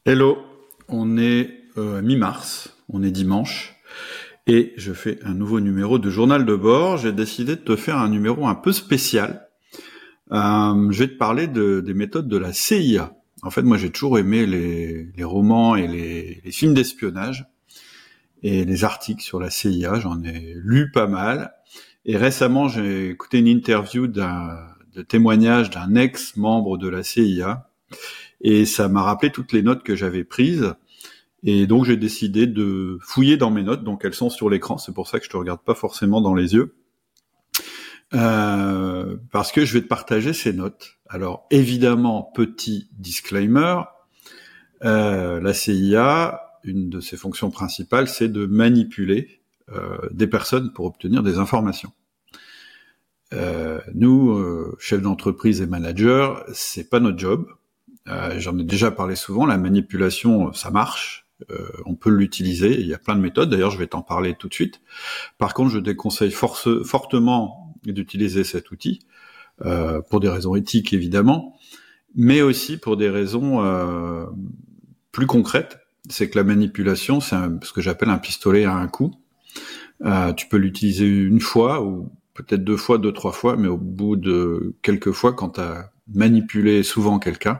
Hello, on est mi-mars, on est dimanche, et je fais un nouveau numéro de Journal de bord. J'ai décidé de te faire un numéro un peu spécial. Je vais te parler des méthodes de la CIA. En fait, moi j'ai toujours aimé les romans et les films d'espionnage, et les articles sur la CIA, j'en ai lu pas mal. Et récemment, j'ai écouté une interview de témoignage d'un ex-membre de la CIA, et ça m'a rappelé toutes les notes que j'avais prises. Et donc j'ai décidé de fouiller dans mes notes, donc elles sont sur l'écran, c'est pour ça que je te regarde pas forcément dans les yeux, parce que je vais te partager ces notes. Alors évidemment, petit disclaimer, la CIA, une de ses fonctions principales, c'est de manipuler des personnes pour obtenir des informations. Nous, chefs d'entreprise et managers, c'est pas notre job. J'en ai déjà parlé souvent, la manipulation, ça marche. On peut l'utiliser, il y a plein de méthodes, d'ailleurs je vais t'en parler tout de suite. Par contre, je déconseille fortement d'utiliser cet outil, pour des raisons éthiques évidemment, mais aussi pour des raisons plus concrètes. C'est que la manipulation, c'est ce que j'appelle un pistolet à un coup. Tu peux l'utiliser une fois, ou peut-être deux fois, deux, trois fois, mais au bout de quelques fois, quand tu as manipulé souvent quelqu'un,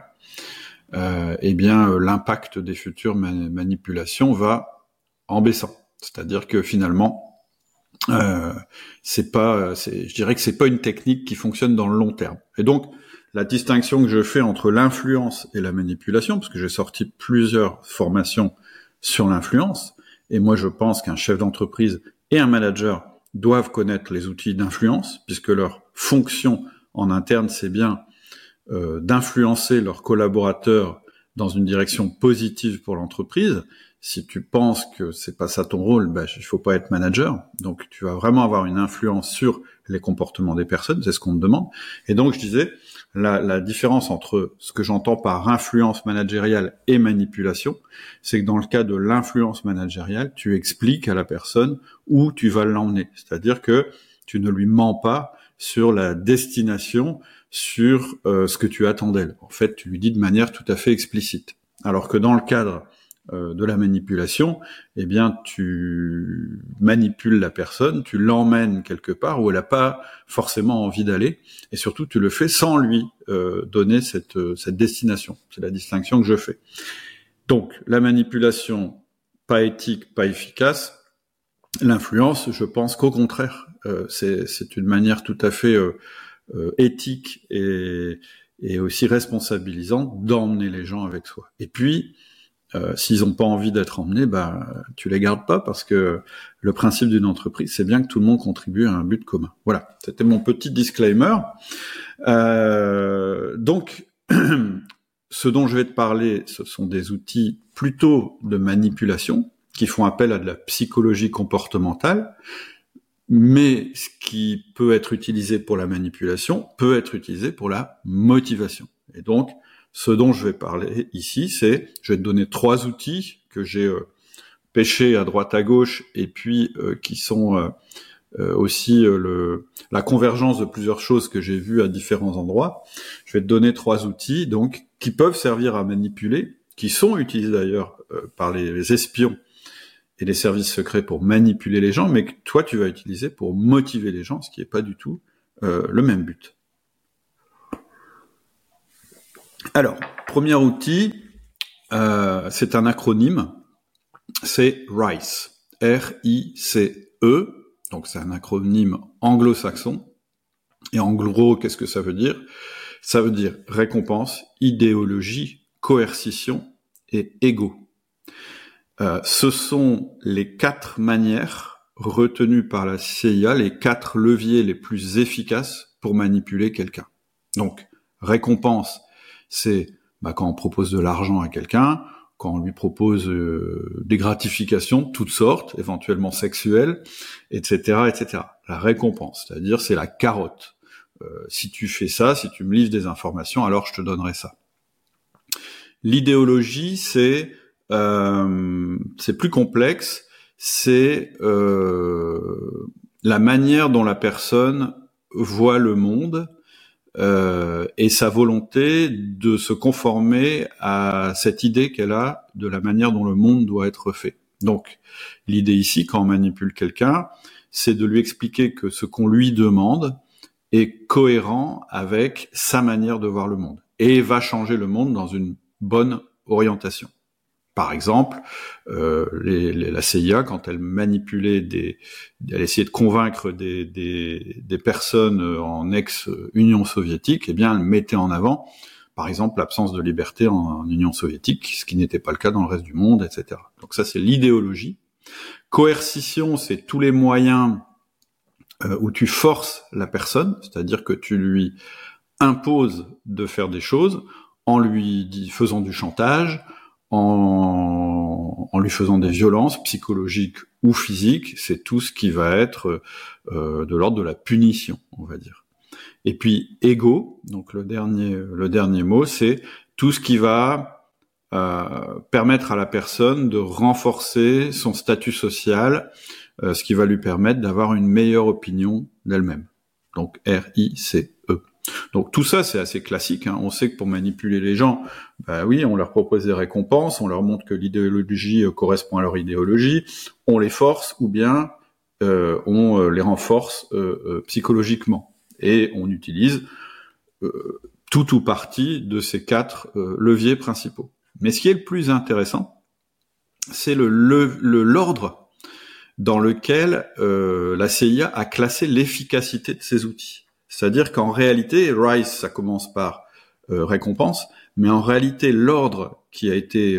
l'impact des futures manipulations va en baissant. C'est-à-dire que finalement, je dirais que c'est pas une technique qui fonctionne dans le long terme. Et donc, la distinction que je fais entre l'influence et la manipulation, parce que j'ai sorti plusieurs formations sur l'influence, et moi je pense qu'un chef d'entreprise et un manager doivent connaître les outils d'influence, puisque leur fonction en interne, c'est bien d'influencer leurs collaborateurs dans une direction positive pour l'entreprise. Si tu penses que c'est pas ça ton rôle, il faut pas être manager. Donc tu vas vraiment avoir une influence sur les comportements des personnes, c'est ce qu'on te demande. Et donc je disais, la différence entre ce que j'entends par influence managériale et manipulation, c'est que dans le cas de l'influence managériale, tu expliques à la personne où tu vas l'emmener. C'est-à-dire que tu ne lui mens pas sur la destination, sur ce que tu attends d'elle. En fait, tu lui dis de manière tout à fait explicite. Alors que dans le cadre de la manipulation, eh bien, tu manipules la personne, tu l'emmènes quelque part où elle n'a pas forcément envie d'aller, et surtout, tu le fais sans lui donner cette destination. C'est la distinction que je fais. Donc, la manipulation, pas éthique, pas efficace. L'influence, je pense qu'au contraire, c'est une manière tout à fait éthique et aussi responsabilisante d'emmener les gens avec soi. Et puis, s'ils n'ont pas envie d'être emmenés, tu les gardes pas, parce que le principe d'une entreprise, c'est bien que tout le monde contribue à un but commun. Voilà, c'était mon petit disclaimer. Donc, ce dont je vais te parler, ce sont des outils plutôt de manipulation, qui font appel à de la psychologie comportementale, mais ce qui peut être utilisé pour la manipulation peut être utilisé pour la motivation. Et donc, ce dont je vais parler ici, je vais te donner 3 outils que j'ai pêchés à droite à gauche, et puis qui sont aussi la convergence de plusieurs choses que j'ai vues à différents endroits. Je vais te donner 3 outils donc qui peuvent servir à manipuler, qui sont utilisés d'ailleurs par les espions et les services secrets pour manipuler les gens, mais que toi, tu vas utiliser pour motiver les gens, ce qui n'est pas du tout le même but. Alors, premier outil, c'est un acronyme, c'est RICE, R-I-C-E, donc c'est un acronyme anglo-saxon, et en gros, qu'est-ce que ça veut dire ? Ça veut dire récompense, idéologie, coercition et ego. Ce sont les 4 manières retenues par la CIA, les 4 leviers les plus efficaces pour manipuler quelqu'un. Donc, récompense, c'est quand on propose de l'argent à quelqu'un, quand on lui propose des gratifications de toutes sortes, éventuellement sexuelles, etc., etc. La récompense, c'est-à-dire c'est la carotte. Si tu fais ça, si tu me livres des informations, alors je te donnerai ça. L'idéologie, c'est plus complexe, c'est la manière dont la personne voit le monde, et sa volonté de se conformer à cette idée qu'elle a de la manière dont le monde doit être fait. Donc, l'idée ici, quand on manipule quelqu'un, c'est de lui expliquer que ce qu'on lui demande est cohérent avec sa manière de voir le monde et va changer le monde dans une bonne orientation. Par exemple, la CIA, quand elle manipulait elle essayait de convaincre des personnes en ex-Union soviétique, eh bien, elle mettait en avant, par exemple, l'absence de liberté en Union soviétique, ce qui n'était pas le cas dans le reste du monde, etc. Donc ça, c'est l'idéologie. Coercition, c'est tous les moyens où tu forces la personne, c'est-à-dire que tu lui imposes de faire des choses en lui faisant du chantage, en lui faisant des violences psychologiques ou physiques. C'est tout ce qui va être de l'ordre de la punition, on va dire. Et puis ego, donc le dernier mot, c'est tout ce qui va permettre à la personne de renforcer son statut social, ce qui va lui permettre d'avoir une meilleure opinion d'elle-même. Donc R-I-C-E. Donc tout ça, c'est assez classique, hein. On sait que pour manipuler les gens, bah oui, on leur propose des récompenses, on leur montre que l'idéologie correspond à leur idéologie, on les force ou bien on les renforce psychologiquement. Et on utilise tout ou partie de ces 4 leviers principaux. Mais ce qui est le plus intéressant, c'est l'ordre dans lequel la CIA a classé l'efficacité de ces outils. C'est-à-dire qu'en réalité, RISE, ça commence par récompense, mais en réalité, l'ordre qui a été,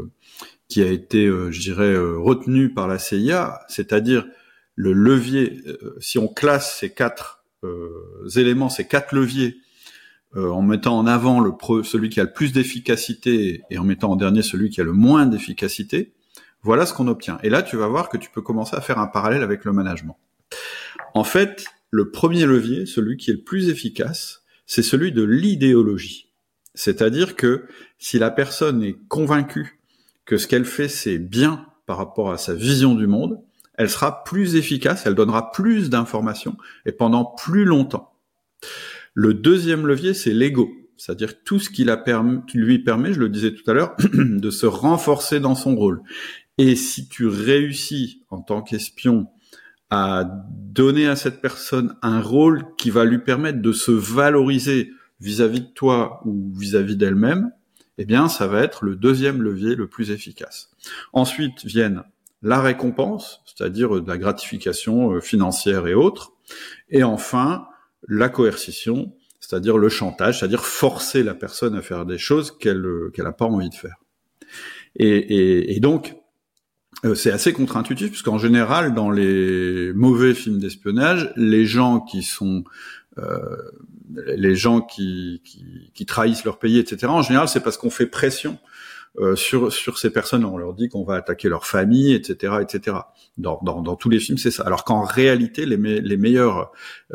je dirais, retenu par la CIA, c'est-à-dire le levier, si on classe ces 4 éléments, ces 4 leviers, en mettant en avant celui qui a le plus d'efficacité et en mettant en dernier celui qui a le moins d'efficacité, voilà ce qu'on obtient. Et là, tu vas voir que tu peux commencer à faire un parallèle avec le management. En fait, le premier levier, celui qui est le plus efficace, c'est celui de l'idéologie. C'est-à-dire que si la personne est convaincue que ce qu'elle fait, c'est bien par rapport à sa vision du monde, elle sera plus efficace, elle donnera plus d'informations et pendant plus longtemps. Le deuxième levier, c'est l'ego. C'est-à-dire tout ce qui lui permet, je le disais tout à l'heure, de se renforcer dans son rôle. Et si tu réussis en tant qu'espion à donner à cette personne un rôle qui va lui permettre de se valoriser vis-à-vis de toi ou vis-à-vis d'elle-même, eh bien, ça va être le deuxième levier le plus efficace. Ensuite viennent la récompense, c'est-à-dire de la gratification financière et autres. Et enfin, la coercition, c'est-à-dire le chantage, c'est-à-dire forcer la personne à faire des choses qu'elle n'a pas envie de faire. Et donc, c'est assez contre-intuitif, puisqu'en général, dans les mauvais films d'espionnage, les gens qui trahissent leur pays, etc., en général, c'est parce qu'on fait pression sur ces personnes. On leur dit qu'on va attaquer leur famille, etc., etc. Dans tous les films, c'est ça. Alors qu'en réalité, les meilleurs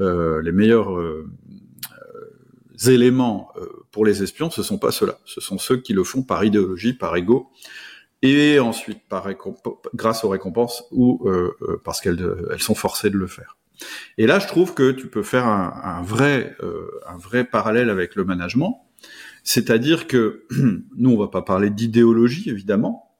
éléments pour les espions, ce sont pas ceux-là. Ce sont ceux qui le font par idéologie, par ego, et ensuite grâce aux récompenses ou parce qu'elles sont forcées de le faire. Et là, je trouve que tu peux faire un vrai parallèle avec le management, c'est-à-dire que nous, on va pas parler d'idéologie, évidemment.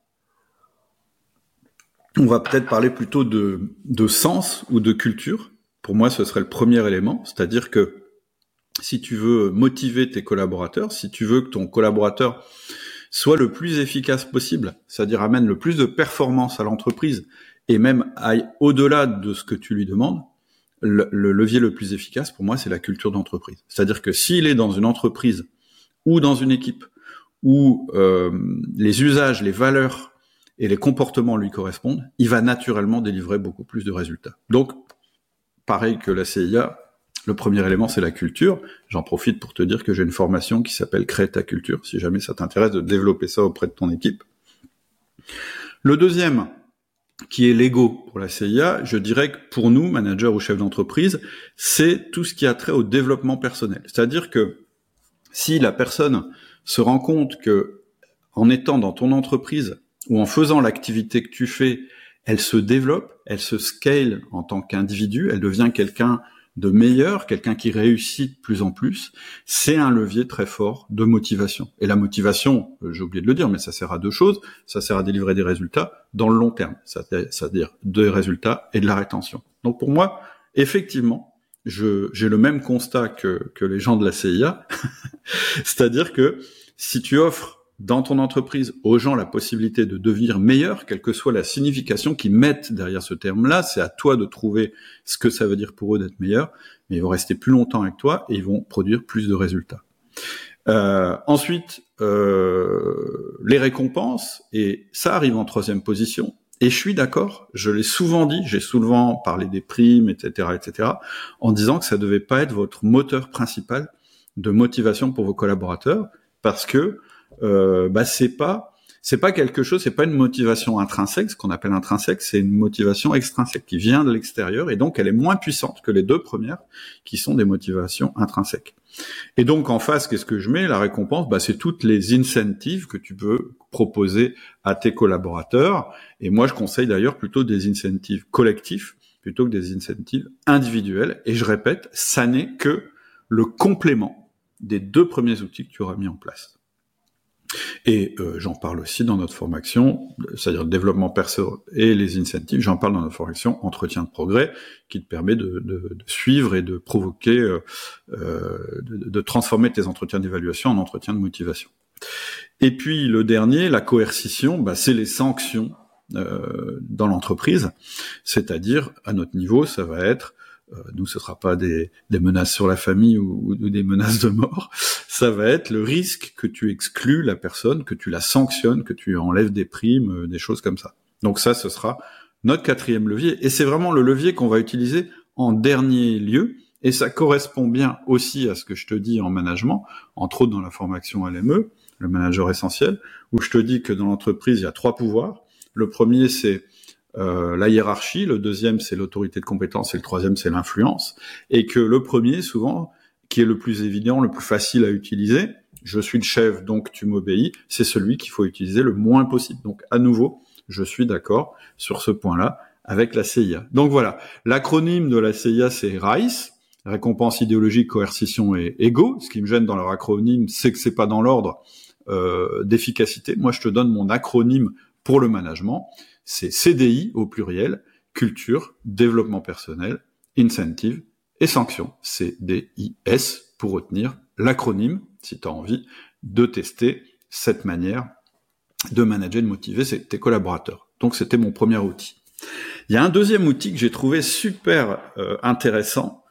On va peut-être parler plutôt de sens ou de culture. Pour moi, ce serait le premier élément, c'est-à-dire que si tu veux motiver tes collaborateurs, si tu veux que ton collaborateur soit le plus efficace possible, c'est-à-dire amène le plus de performance à l'entreprise et même aille au-delà de ce que tu lui demandes, le levier le plus efficace pour moi, c'est la culture d'entreprise. C'est-à-dire que s'il est dans une entreprise ou dans une équipe où les usages, les valeurs et les comportements lui correspondent, il va naturellement délivrer beaucoup plus de résultats. Donc, pareil que la CIA, le premier élément, c'est la culture. J'en profite pour te dire que j'ai une formation qui s'appelle « Crée ta culture », si jamais ça t'intéresse de développer ça auprès de ton équipe. Le deuxième, qui est l'ego pour la CIA, je dirais que pour nous, managers ou chefs d'entreprise, c'est tout ce qui a trait au développement personnel. C'est-à-dire que si la personne se rend compte que, en étant dans ton entreprise ou en faisant l'activité que tu fais, elle se développe, elle se scale en tant qu'individu, elle devient quelqu'un de meilleur, quelqu'un qui réussit de plus en plus, c'est un levier très fort de motivation. Et la motivation, j'ai oublié de le dire, mais ça sert à deux choses. Ça sert à délivrer des résultats dans le long terme, c'est-à-dire des résultats et de la rétention. Donc pour moi, effectivement, j'ai le même constat que les gens de la CIA, c'est-à-dire que si tu offres dans ton entreprise aux gens la possibilité de devenir meilleur, quelle que soit la signification qu'ils mettent derrière ce terme-là, c'est à toi de trouver ce que ça veut dire pour eux d'être meilleur, mais ils vont rester plus longtemps avec toi et ils vont produire plus de résultats. Ensuite, les récompenses, et ça arrive en troisième position, et je suis d'accord, je l'ai souvent dit, j'ai souvent parlé des primes, etc., en disant que ça devait pas être votre moteur principal de motivation pour vos collaborateurs, parce que c'est pas quelque chose, c'est pas une motivation intrinsèque. Ce qu'on appelle intrinsèque, c'est une motivation extrinsèque qui vient de l'extérieur, et donc elle est moins puissante que les deux premières qui sont des motivations intrinsèques. Et donc en face, qu'est-ce que je mets? La récompense, c'est toutes les incentives que tu peux proposer à tes collaborateurs, et moi je conseille d'ailleurs plutôt des incentives collectifs plutôt que des incentives individuelles, et je répète, ça n'est que le complément des deux premiers outils que tu auras mis en place. Et j'en parle aussi dans notre formation, c'est-à-dire le développement perso et les incentives, j'en parle dans notre formation Entretien de progrès, qui te permet de suivre et de provoquer, de transformer tes entretiens d'évaluation en entretiens de motivation. Et puis le dernier, la coercition, c'est les sanctions dans l'entreprise, c'est-à-dire à notre niveau, ça va être nous, ce sera pas des menaces sur la famille ou des menaces de mort. Ça va être le risque que tu exclues la personne, que tu la sanctionnes, que tu enlèves des primes, des choses comme ça. Donc ça, ce sera notre quatrième levier. Et c'est vraiment le levier qu'on va utiliser en dernier lieu. Et ça correspond bien aussi à ce que je te dis en management, entre autres dans la formation LME, le manager essentiel, où je te dis que dans l'entreprise, il y a 3 pouvoirs. Le premier, c'est la hiérarchie, le deuxième c'est l'autorité de compétence et le troisième c'est l'influence, et que le premier souvent, qui est le plus évident, le plus facile à utiliser, je suis le chef donc tu m'obéis, c'est celui qu'il faut utiliser le moins possible. Donc à nouveau, je suis d'accord sur ce point-là avec la CIA. Donc voilà, l'acronyme de la CIA c'est RICE, récompense idéologique, coercition et ego. Ce qui me gêne dans leur acronyme, c'est que c'est pas dans l'ordre d'efficacité. Moi je te donne mon acronyme pour le management. C'est CDI au pluriel, culture, développement personnel, incentive et sanctions. CDIS pour retenir l'acronyme, si tu as envie de tester cette manière de manager, de motiver tes collaborateurs. Donc c'était mon premier outil. Il y a un deuxième outil que j'ai trouvé super intéressant.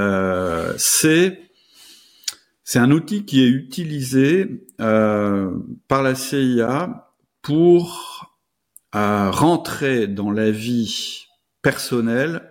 C'est un outil qui est utilisé par la CIA pour rentrer dans la vie personnelle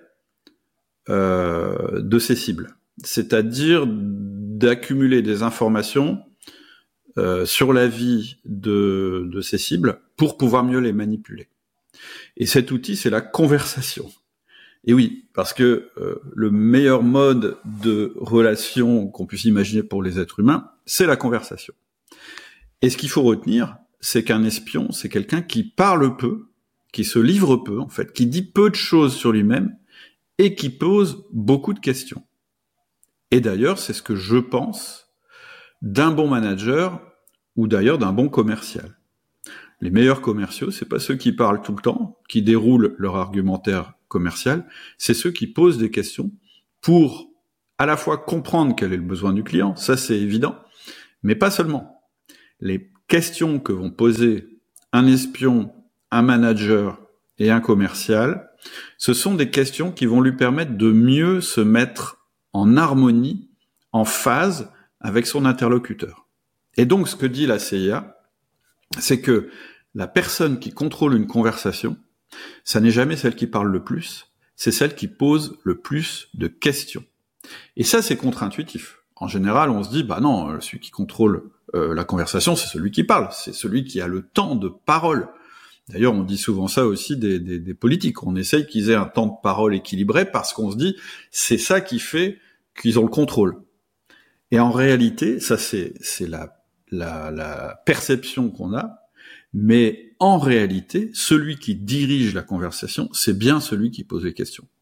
de ses cibles, c'est-à-dire d'accumuler des informations sur la vie de ses cibles pour pouvoir mieux les manipuler. Et cet outil, c'est la conversation. Et oui, parce que le meilleur mode de relation qu'on puisse imaginer pour les êtres humains, c'est la conversation. Et ce qu'il faut retenir, c'est qu'un espion, c'est quelqu'un qui parle peu, qui se livre peu, en fait, qui dit peu de choses sur lui-même et qui pose beaucoup de questions. Et d'ailleurs, c'est ce que je pense d'un bon manager ou d'ailleurs d'un bon commercial. Les meilleurs commerciaux, c'est pas ceux qui parlent tout le temps, qui déroulent leur argumentaire commercial, c'est ceux qui posent des questions pour à la fois comprendre quel est le besoin du client, ça c'est évident, mais pas seulement. Les questions que vont poser un espion, un manager et un commercial, ce sont des questions qui vont lui permettre de mieux se mettre en harmonie, en phase avec son interlocuteur. Et donc ce que dit la CIA, c'est que la personne qui contrôle une conversation, ça n'est jamais celle qui parle le plus, c'est celle qui pose le plus de questions. Et ça, c'est contre-intuitif. En général, on se dit, bah non, celui qui contrôle la conversation, c'est celui qui parle, c'est celui qui a le temps de parole. D'ailleurs, on dit souvent ça aussi des politiques. On essaye qu'ils aient un temps de parole équilibré parce qu'on se dit, c'est ça qui fait qu'ils ont le contrôle. Et en réalité, ça c'est la perception qu'on a, mais en réalité, celui qui dirige la conversation, c'est bien celui qui pose les questions.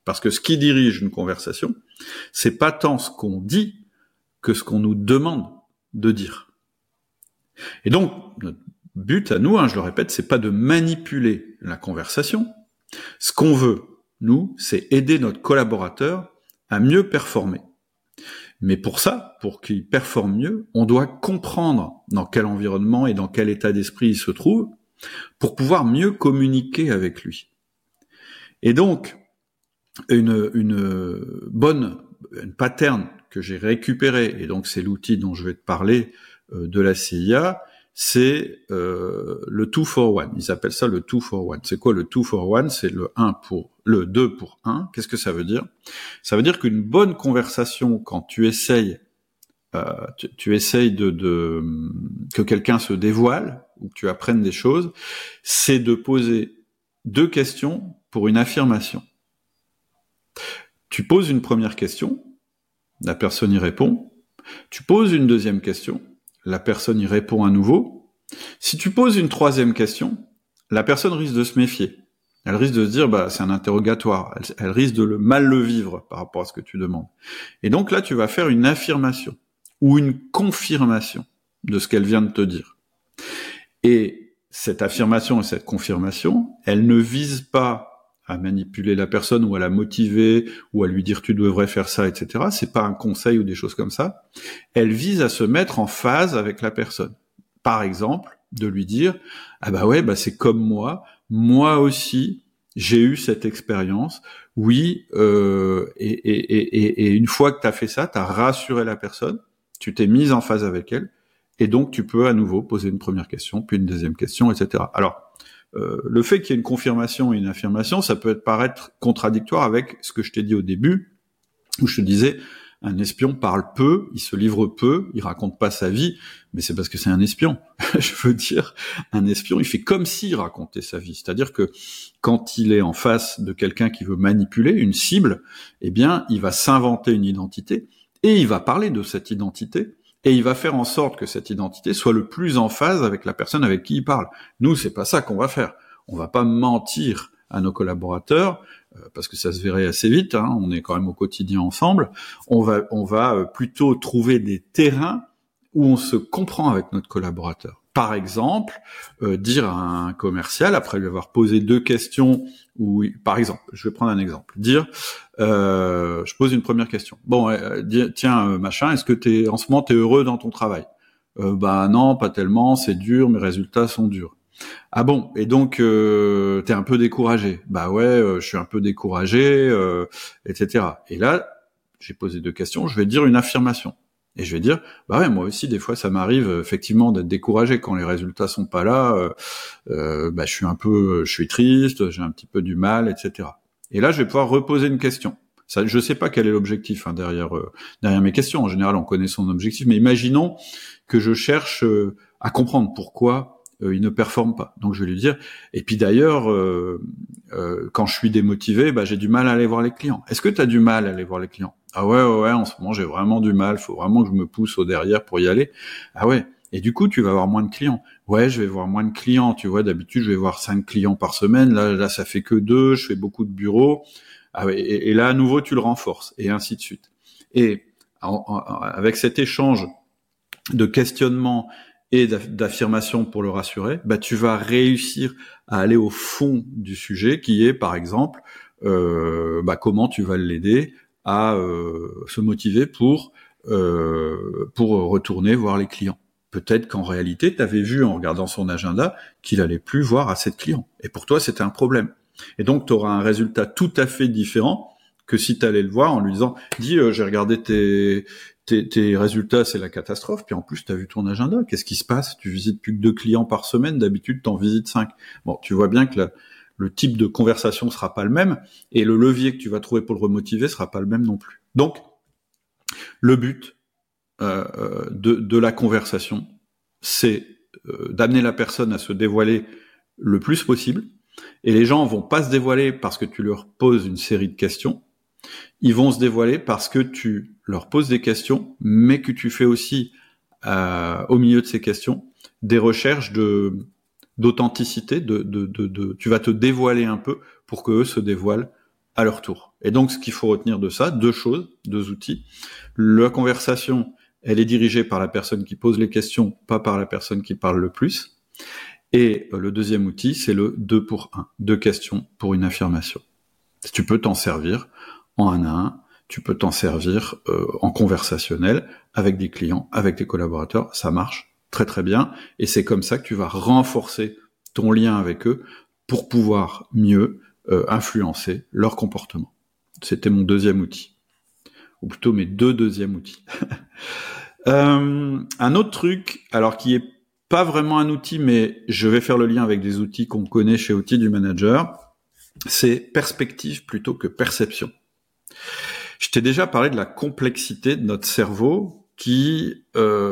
Parce que ce qui dirige une conversation, c'est pas tant ce qu'on dit que ce qu'on nous demande de dire. Et donc, notre but à nous, je le répète, c'est pas de manipuler la conversation. Ce qu'on veut, nous, c'est aider notre collaborateur à mieux performer. Mais pour ça, pour qu'il performe mieux, on doit comprendre dans quel environnement et dans quel état d'esprit il se trouve pour pouvoir mieux communiquer avec lui. Et donc, une pattern que j'ai récupéré, et donc c'est l'outil dont je vais te parler de la CIA, c'est le 2 for 1. Ils appellent ça le 2 for 1. C'est quoi le 2 for 1? C'est le 2 pour 1. Qu'est-ce que ça veut dire? Ça veut dire qu'une bonne conversation, quand tu essayes que quelqu'un se dévoile ou que tu apprennes des choses, c'est de poser 2 questions pour une affirmation. Tu poses une première question, la personne y répond. Tu poses une deuxième question, la personne y répond à nouveau. Si tu poses une troisième question, la personne risque de se méfier. Elle risque de se dire, c'est un interrogatoire. Elle risque de mal le vivre par rapport à ce que tu demandes. Et donc là, tu vas faire une affirmation ou une confirmation de ce qu'elle vient de te dire. Et cette affirmation et cette confirmation, elle ne vise pas à manipuler la personne ou à la motiver ou à lui dire tu devrais faire ça, etc. C'est pas un conseil ou des choses comme ça. Elle vise à se mettre en phase avec la personne. Par exemple, de lui dire c'est comme moi aussi j'ai eu cette expérience. Oui, et une fois que t'as fait ça, t'as rassuré la personne, tu t'es mise en phase avec elle, et donc tu peux à nouveau poser une première question, puis une deuxième question, etc. Alors, le fait qu'il y ait une confirmation et une affirmation, ça peut paraître contradictoire avec ce que je t'ai dit au début, où je te disais, un espion parle peu, il se livre peu, il raconte pas sa vie, mais c'est parce que c'est un espion. Je veux dire, un espion, il fait comme s'il racontait sa vie. C'est-à-dire que quand il est en face de quelqu'un qui veut manipuler une cible, eh bien, il va s'inventer une identité et il va parler de cette identité. Et il va faire en sorte que cette identité soit le plus en phase avec la personne avec qui il parle. Nous, c'est pas ça qu'on va faire. On va pas mentir à nos collaborateurs, parce que ça se verrait assez vite, on est quand même au quotidien ensemble. On va plutôt trouver des terrains où on se comprend avec notre collaborateur. Par exemple, dire à un commercial, après lui avoir posé 2 questions, par exemple, je vais prendre un exemple, dire, je pose une première question. Tiens, machin, est-ce que en ce moment t'es heureux dans ton travail? Non, pas tellement, c'est dur, mes résultats sont durs. Ah bon, et donc t'es un peu découragé? Je suis un peu découragé, etc. Et là, j'ai posé 2 questions, je vais dire une affirmation. Et je vais dire, moi aussi, des fois, ça m'arrive effectivement d'être découragé quand les résultats sont pas là. Je suis triste, j'ai un petit peu du mal, etc. Et là, je vais pouvoir reposer une question. Ça, je sais pas quel est l'objectif derrière mes questions. En général, on connaît son objectif, mais imaginons que je cherche à comprendre pourquoi il ne performe pas. Donc, je vais lui dire. Et puis d'ailleurs, quand je suis démotivé, j'ai du mal à aller voir les clients. Est-ce que tu as du mal à aller voir les clients? Ah ouais, en ce moment, j'ai vraiment du mal. Faut vraiment que je me pousse au derrière pour y aller. Ah ouais. Et du coup, tu vas avoir moins de clients. Ouais, je vais voir moins de clients. Tu vois, d'habitude, je vais voir 5 clients par semaine. Là, ça fait que 2. Je fais beaucoup de bureaux. Ah ouais. Et là, à nouveau, tu le renforces. Et ainsi de suite. Et avec cet échange de questionnement et d'affirmation pour le rassurer, tu vas réussir à aller au fond du sujet, qui est, par exemple, comment tu vas l'aider à se motiver pour retourner voir les clients. Peut-être qu'en réalité, tu avais vu en regardant son agenda qu'il allait plus voir assez de clients. Et pour toi, c'était un problème. Et donc, tu auras un résultat tout à fait différent que si tu allais le voir en lui disant « Dis, j'ai regardé tes résultats, c'est la catastrophe, puis en plus, tu as vu ton agenda. Qu'est-ce qui se passe? Tu visites plus que 2 clients par semaine, d'habitude, tu en visites 5. » Bon, tu vois bien que le type de conversation sera pas le même, et le levier que tu vas trouver pour le remotiver sera pas le même non plus. Donc, le but de la conversation, c'est d'amener la personne à se dévoiler le plus possible, et les gens vont pas se dévoiler parce que tu leur poses une série de questions, ils vont se dévoiler parce que tu leur poses des questions, mais que tu fais aussi, au milieu de ces questions, des recherches d'authenticité, tu vas te dévoiler un peu pour que eux se dévoilent à leur tour. Et donc, ce qu'il faut retenir de ça, deux outils. La conversation, elle est dirigée par la personne qui pose les questions, pas par la personne qui parle le plus. Et le deuxième outil, c'est le 2 pour 1. 2 questions pour une affirmation. Tu peux t'en servir en 1 à 1, tu peux t'en servir en conversationnel avec des clients, avec des collaborateurs, ça marche très très bien. Et c'est comme ça que tu vas renforcer ton lien avec eux pour pouvoir mieux influencer leur comportement. C'était mon deuxième outil. Ou plutôt mes deux deuxièmes outils. Un autre truc, alors qui est pas vraiment un outil, mais je vais faire le lien avec des outils qu'on connaît chez Outils du Manager, c'est perspective plutôt que perception. Je t'ai déjà parlé de la complexité de notre cerveau qui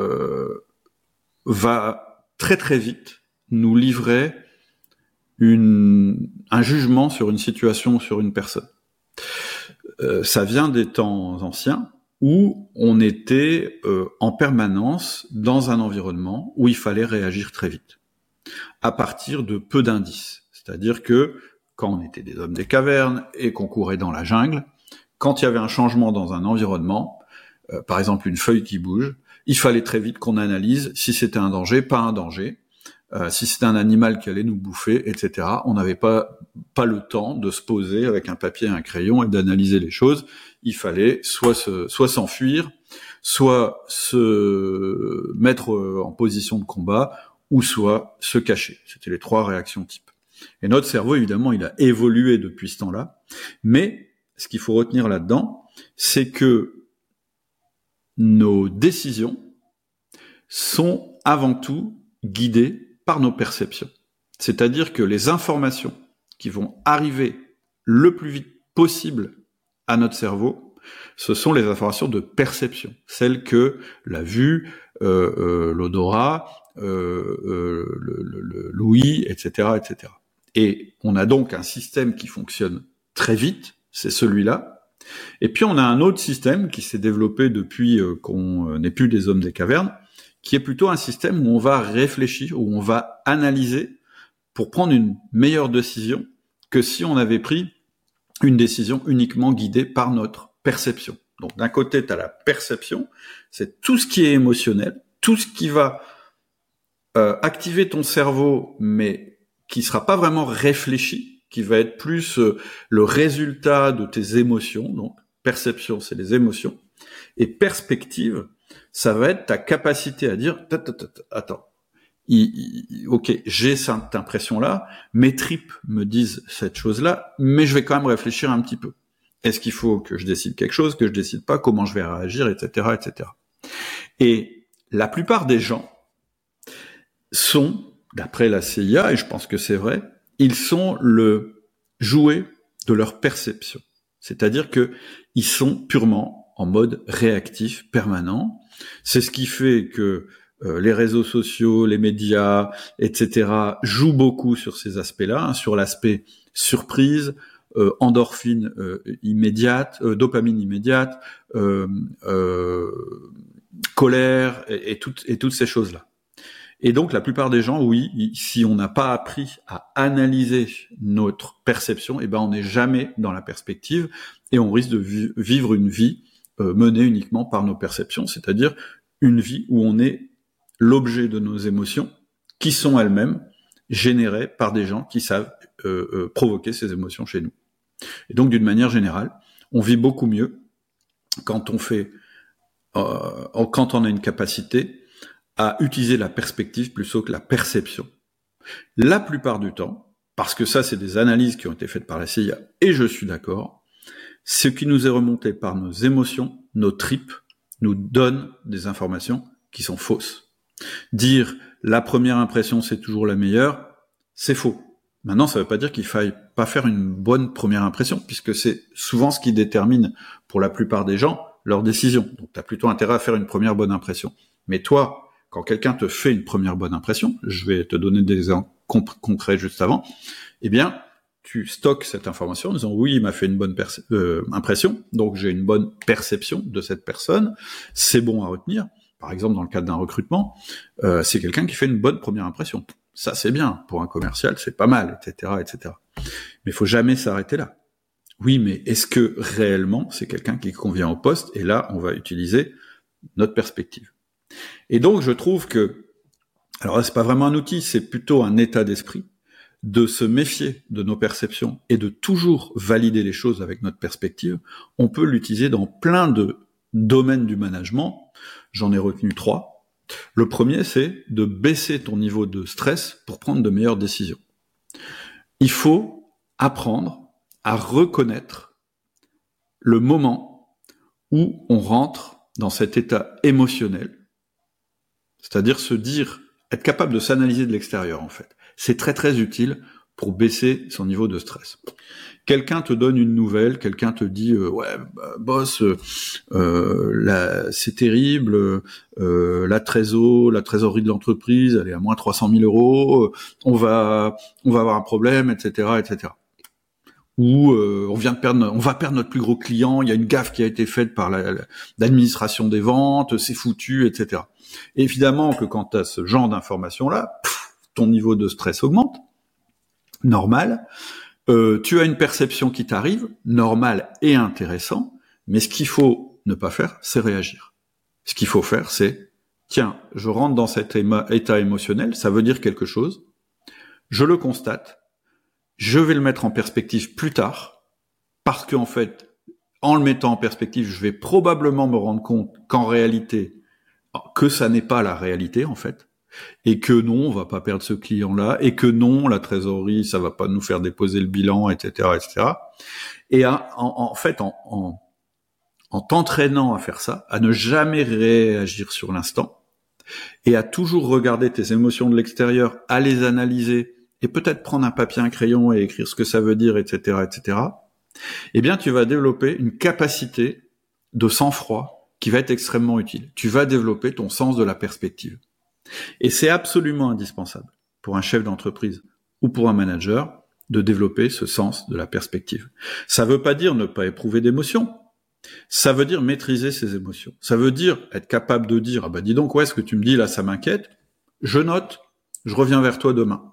va très très vite nous livrer un jugement sur une situation ou sur une personne. Ça vient des temps anciens où on était en permanence dans un environnement où il fallait réagir très vite, à partir de peu d'indices. C'est-à-dire que quand on était des hommes des cavernes et qu'on courait dans la jungle, quand il y avait un changement dans un environnement, par exemple une feuille qui bouge, il fallait très vite qu'on analyse si c'était un danger, pas un danger, si c'était un animal qui allait nous bouffer, etc. On n'avait pas le temps de se poser avec un papier et un crayon et d'analyser les choses. Il fallait soit s'enfuir, soit se mettre en position de combat, ou soit se cacher. C'était les 3 réactions types. Et notre cerveau, évidemment, il a évolué depuis ce temps-là. Mais ce qu'il faut retenir là-dedans, c'est que nos décisions sont avant tout guidées par nos perceptions. C'est-à-dire que les informations qui vont arriver le plus vite possible à notre cerveau, ce sont les informations de perception, celles que la vue, l'odorat, l'ouïe, etc., etc. Et on a donc un système qui fonctionne très vite, c'est celui-là. Et puis on a un autre système qui s'est développé depuis qu'on n'est plus des hommes des cavernes, qui est plutôt un système où on va réfléchir, où on va analyser pour prendre une meilleure décision que si on avait pris une décision uniquement guidée par notre perception. Donc d'un côté, tu as la perception, c'est tout ce qui est émotionnel, tout ce qui va activer ton cerveau, mais qui sera pas vraiment réfléchi, qui va être plus le résultat de tes émotions. Donc perception, c'est les émotions. Et perspective, ça va être ta capacité à dire attends, ok, j'ai cette impression-là, mes tripes me disent cette chose-là, mais je vais quand même réfléchir un petit peu. Est-ce qu'il faut que je décide quelque chose, que je décide pas, comment je vais réagir, etc., etc. Et la plupart des gens sont, d'après la CIA, et je pense que c'est vrai, ils sont le jouet de leur perception. C'est-à-dire que ils sont purement en mode réactif permanent. C'est ce qui fait que les réseaux sociaux, les médias, etc. jouent beaucoup sur ces aspects-là, hein, sur l'aspect surprise, endorphine immédiate, dopamine immédiate, colère et toutes ces choses-là. Et donc la plupart des gens, oui, si on n'a pas appris à analyser notre perception, eh ben on n'est jamais dans la perspective et on risque de vivre une vie menée uniquement par nos perceptions, c'est-à-dire une vie où on est l'objet de nos émotions qui sont elles-mêmes générées par des gens qui savent provoquer ces émotions chez nous. Et donc d'une manière générale, on vit beaucoup mieux quand on a une capacité à utiliser la perspective plutôt que la perception. La plupart du temps, parce que ça c'est des analyses qui ont été faites par la CIA, et je suis d'accord, ce qui nous est remonté par nos émotions, nos tripes, nous donne des informations qui sont fausses. Dire la première impression c'est toujours la meilleure, c'est faux. Maintenant, ça ne veut pas dire qu'il faille pas faire une bonne première impression, puisque c'est souvent ce qui détermine, pour la plupart des gens, leur décision. Donc tu as plutôt intérêt à faire une première bonne impression. Mais toi, quand quelqu'un te fait une première bonne impression, je vais te donner des exemples concrets juste avant, eh bien, tu stockes cette information en disant oui, il m'a fait une bonne impression, donc j'ai une bonne perception de cette personne, c'est bon à retenir. Par exemple, dans le cadre d'un recrutement, c'est quelqu'un qui fait une bonne première impression. Ça, c'est bien. Pour un commercial, c'est pas mal, etc., etc. Mais il faut jamais s'arrêter là. Oui, mais est-ce que réellement c'est quelqu'un qui convient au poste? Et là, on va utiliser notre perspective. Et donc, je trouve que, alors là, c'est pas vraiment un outil, c'est plutôt un état d'esprit, de se méfier de nos perceptions et de toujours valider les choses avec notre perspective. On peut l'utiliser dans plein de domaines du management. J'en ai retenu 3. Le premier, c'est de baisser ton niveau de stress pour prendre de meilleures décisions. Il faut apprendre à reconnaître le moment où on rentre dans cet état émotionnel. C'est-à-dire se dire, être capable de s'analyser de l'extérieur, en fait. C'est très très utile pour baisser son niveau de stress. Quelqu'un te donne une nouvelle, quelqu'un te dit boss, c'est terrible, la trésorerie de l'entreprise, elle est à moins 300 000 euros, on va avoir un problème, etc., etc. Ou on va perdre notre plus gros client, il y a une gaffe qui a été faite par l'administration des ventes, c'est foutu, etc. Et évidemment que quand tu as ce genre d'informations-là, ton niveau de stress augmente, normal. Tu as une perception qui t'arrive, normal et intéressant, mais ce qu'il faut ne pas faire, c'est réagir. Ce qu'il faut faire, c'est, tiens, je rentre dans cet état émotionnel, ça veut dire quelque chose, je le constate, je vais le mettre en perspective plus tard, parce qu'en fait, en le mettant en perspective, je vais probablement me rendre compte qu'en réalité, que ça n'est pas la réalité, en fait, et que non, on va pas perdre ce client-là, et que non, la trésorerie, ça va pas nous faire déposer le bilan, etc., etc. Et en fait, en t'entraînant à faire ça, à ne jamais réagir sur l'instant, et à toujours regarder tes émotions de l'extérieur, à les analyser, et peut-être prendre un papier, un crayon et écrire ce que ça veut dire, etc., etc., eh bien, tu vas développer une capacité de sang-froid qui va être extrêmement utile. Tu vas développer ton sens de la perspective. Et c'est absolument indispensable pour un chef d'entreprise ou pour un manager de développer ce sens de la perspective. Ça veut pas dire ne pas éprouver d'émotions. Ça veut dire maîtriser ses émotions. Ça veut dire être capable de dire, ah bah dis donc, ouais, ce que tu me dis là, ça m'inquiète. Je note, je reviens vers toi demain.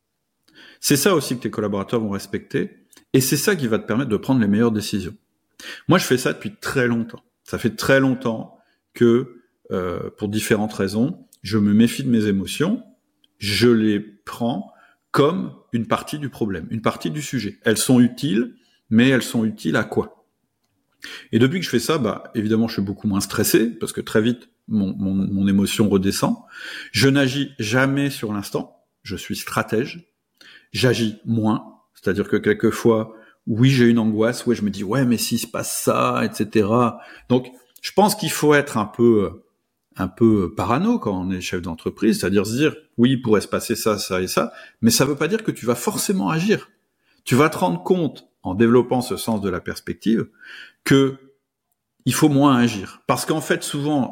C'est ça aussi que tes collaborateurs vont respecter. Et c'est ça qui va te permettre de prendre les meilleures décisions. Moi, je fais ça depuis très longtemps. Ça fait très longtemps que, pour différentes raisons, je me méfie de mes émotions, je les prends comme une partie du problème, une partie du sujet. Elles sont utiles, mais elles sont utiles à quoi? Et depuis que je fais ça, bah évidemment, je suis beaucoup moins stressé, parce que très vite, mon émotion redescend. Je n'agis jamais sur l'instant, je suis stratège, j'agis moins, c'est-à-dire que quelquefois, oui, j'ai une angoisse, ouais, je me dis, ouais, mais s'il se passe ça, etc. Donc, je pense qu'il faut être un peu parano quand on est chef d'entreprise, c'est-à-dire se dire, oui, il pourrait se passer ça, ça et ça, mais ça veut pas dire que tu vas forcément agir. Tu vas te rendre compte, en développant ce sens de la perspective, que il faut moins agir. Parce qu'en fait, souvent,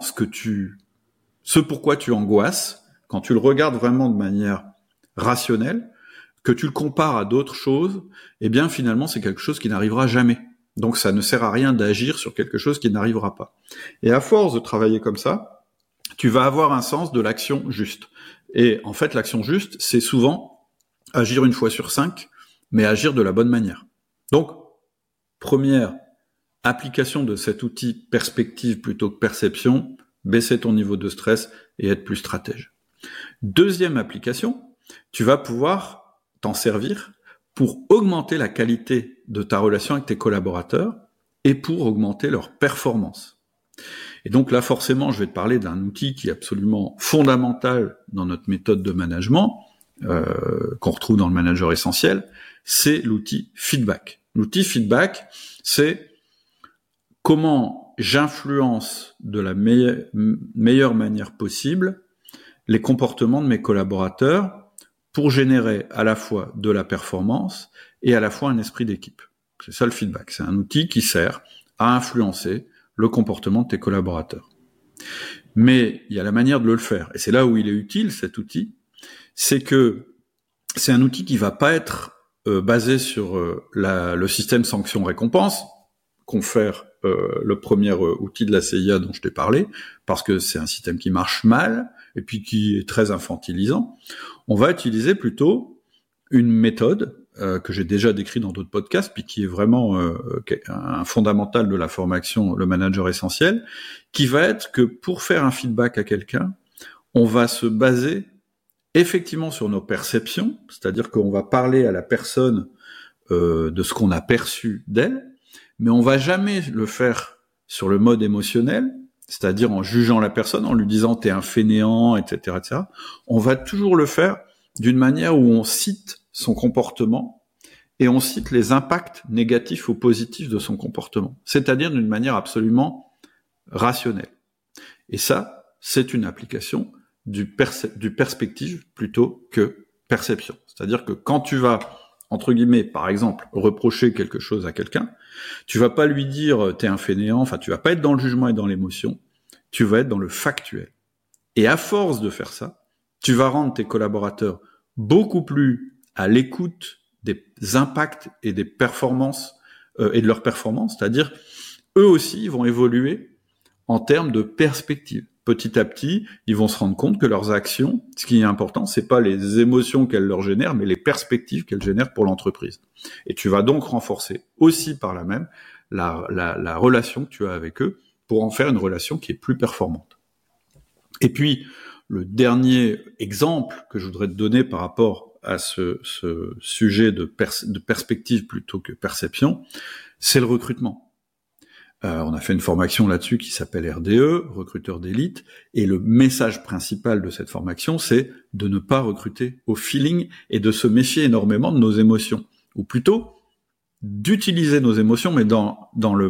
ce pourquoi tu angoisses, quand tu le regardes vraiment de manière rationnelle, que tu le compares à d'autres choses, eh bien, finalement, c'est quelque chose qui n'arrivera jamais. Donc, ça ne sert à rien d'agir sur quelque chose qui n'arrivera pas. Et à force de travailler comme ça, tu vas avoir un sens de l'action juste. Et en fait, l'action juste, c'est souvent agir une fois sur 5, mais agir de la bonne manière. Donc, première application de cet outil perspective plutôt que perception, baisser ton niveau de stress et être plus stratège. Deuxième application, tu vas pouvoir t'en servir pour augmenter la qualité de ta relation avec tes collaborateurs et pour augmenter leur performance. Et donc là, forcément, je vais te parler d'un outil qui est absolument fondamental dans notre méthode de management, qu'on retrouve dans le Manager Essentiel, c'est l'outil feedback. L'outil feedback, c'est comment j'influence de la meilleure manière possible les comportements de mes collaborateurs pour générer à la fois de la performance et à la fois un esprit d'équipe. C'est ça le feedback. C'est un outil qui sert à influencer le comportement de tes collaborateurs. Mais il y a la manière de le faire. Et c'est là où il est utile, cet outil. C'est que c'est un outil qui va pas être basé sur le système sanction-récompense, confère le premier outil de la CIA dont je t'ai parlé, parce que c'est un système qui marche mal et puis qui est très infantilisant. On va utiliser plutôt une méthode que j'ai déjà décrit dans d'autres podcasts, puis qui est vraiment un fondamental de la formation, le manager essentiel, qui va être que pour faire un feedback à quelqu'un, on va se baser effectivement sur nos perceptions, c'est-à-dire qu'on va parler à la personne de ce qu'on a perçu d'elle, mais on va jamais le faire sur le mode émotionnel, c'est-à-dire en jugeant la personne, en lui disant t'es un fainéant, etc., etc. On va toujours le faire d'une manière où on cite son comportement et on cite les impacts négatifs ou positifs de son comportement, c'est-à-dire d'une manière absolument rationnelle. Et ça, c'est une application du perspective plutôt que perception. C'est-à-dire que quand tu vas, entre guillemets, par exemple, reprocher quelque chose à quelqu'un, tu vas pas lui dire t'es un fainéant, enfin tu vas pas être dans le jugement et dans l'émotion, tu vas être dans le factuel. Et à force de faire ça, tu vas rendre tes collaborateurs beaucoup plus à l'écoute des impacts et des performances et de leurs performances, c'est-à-dire eux aussi vont évoluer en termes de perspective. Petit à petit, ils vont se rendre compte que leurs actions, ce qui est important, c'est pas les émotions qu'elles leur génèrent, mais les perspectives qu'elles génèrent pour l'entreprise. Et tu vas donc renforcer aussi par là même la relation que tu as avec eux pour en faire une relation qui est plus performante. Et puis, le dernier exemple que je voudrais te donner par rapport à ce sujet de perspective plutôt que perception, c'est le recrutement. On a fait une formation là-dessus qui s'appelle RDE, recruteur d'élite, et le message principal de cette formation, c'est de ne pas recruter au feeling et de se méfier énormément de nos émotions, ou plutôt d'utiliser nos émotions, mais dans le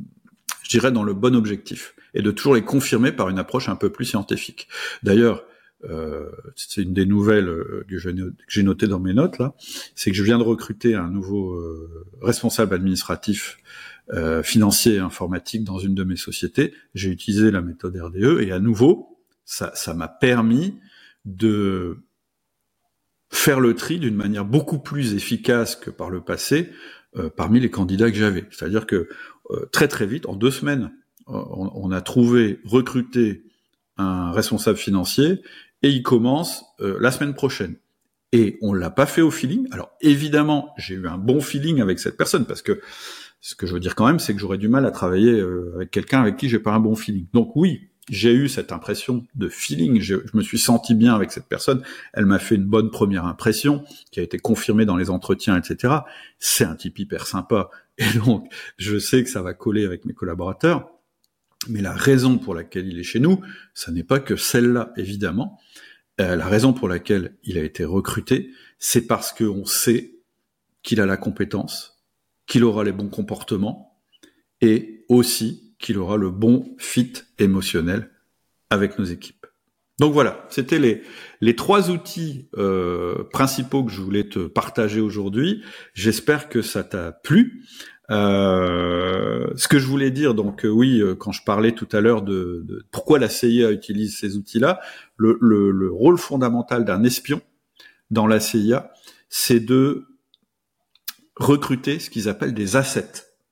bon objectif, et de toujours les confirmer par une approche un peu plus scientifique. D'ailleurs, c'est une des nouvelles que j'ai notées dans mes notes là, c'est que je viens de recruter un nouveau responsable administratif financier et informatique dans une de mes sociétés. J'ai utilisé la méthode RDE et à nouveau, ça m'a permis de faire le tri d'une manière beaucoup plus efficace que par le passé parmi les candidats que j'avais. C'est-à-dire que très très vite, en 2 semaines, on a recruté un responsable financier et il commence la semaine prochaine. Et on l'a pas fait au feeling. Alors évidemment, j'ai eu un bon feeling avec cette personne parce que ce que je veux dire quand même, c'est que j'aurais du mal à travailler avec quelqu'un avec qui j'ai pas un bon feeling. Donc oui, j'ai eu cette impression de feeling, je me suis senti bien avec cette personne, elle m'a fait une bonne première impression, qui a été confirmée dans les entretiens, etc. C'est un type hyper sympa, et donc je sais que ça va coller avec mes collaborateurs, mais la raison pour laquelle il est chez nous, ça n'est pas que celle-là, évidemment. La raison pour laquelle il a été recruté, c'est parce qu'on sait qu'il a la compétence, qu'il aura les bons comportements, et aussi qu'il aura le bon fit émotionnel avec nos équipes. Donc voilà, c'était les 3 outils principaux que je voulais te partager aujourd'hui. J'espère que ça t'a plu. Ce que je voulais dire, donc oui, quand je parlais tout à l'heure de pourquoi la CIA utilise ces outils-là, le rôle fondamental d'un espion dans la CIA, c'est de recruter ce qu'ils appellent des assets,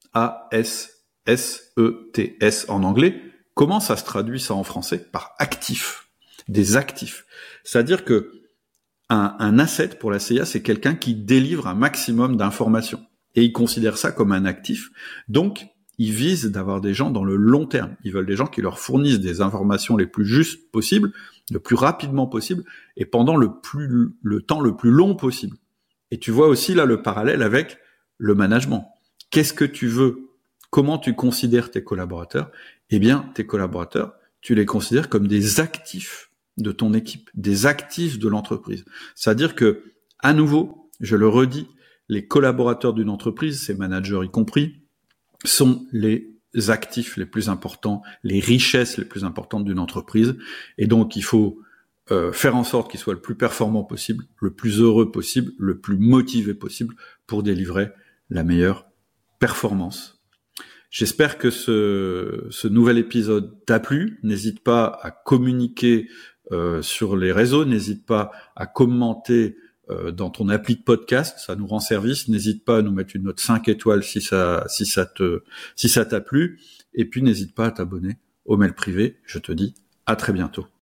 A-S-S-E-T-S en anglais. Comment ça se traduit ça en français? Par actifs, des actifs. C'est-à-dire que un asset pour la CIA, c'est quelqu'un qui délivre un maximum d'informations. Et ils considèrent ça comme un actif. Donc, ils visent d'avoir des gens dans le long terme. Ils veulent des gens qui leur fournissent des informations les plus justes possibles, le plus rapidement possible, et pendant le temps le plus long possible. Et tu vois aussi là le parallèle avec le management. Qu'est-ce que tu veux? Comment tu considères tes collaborateurs? Eh bien, tes collaborateurs, tu les considères comme des actifs de ton équipe, des actifs de l'entreprise. C'est-à-dire que, à nouveau, je le redis, les collaborateurs d'une entreprise, ces managers y compris, sont les actifs les plus importants, les richesses les plus importantes d'une entreprise. Et donc, il faut faire en sorte qu'ils soient le plus performant possible, le plus heureux possible, le plus motivé possible pour délivrer la meilleure performance. J'espère que ce nouvel épisode t'a plu. N'hésite pas à communiquer sur les réseaux, n'hésite pas à commenter dans ton appli de podcast, ça nous rend service. N'hésite pas à nous mettre une note 5 étoiles si ça t'a plu. Et puis n'hésite pas à t'abonner au mail privé. Je te dis à très bientôt.